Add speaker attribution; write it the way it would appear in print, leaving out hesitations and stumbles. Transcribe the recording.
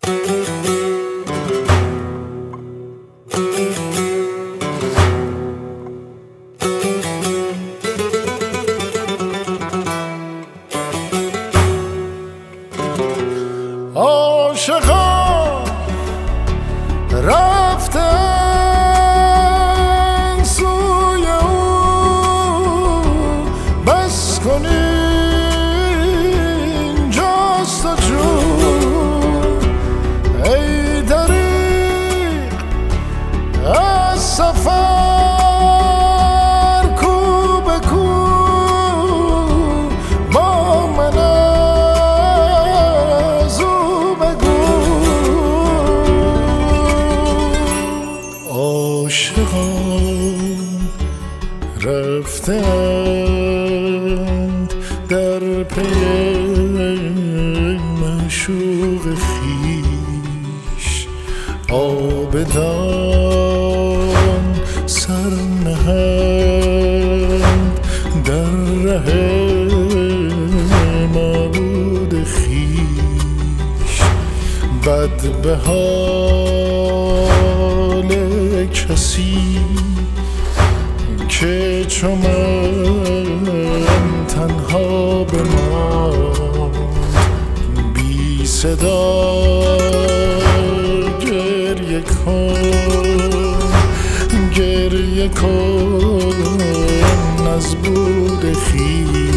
Speaker 1: عاشقان رفتن سوی او، بس کن اینجاست و جون ای دریغ از سفر کو به کو با من از او بگو. عاشقان رفتند در پی معشوق خویش، عابدان سر نهند در ره معبود خویش. بد به حال کسی که چو من تنها بماند، بی صدا گریه کن از بود خویش.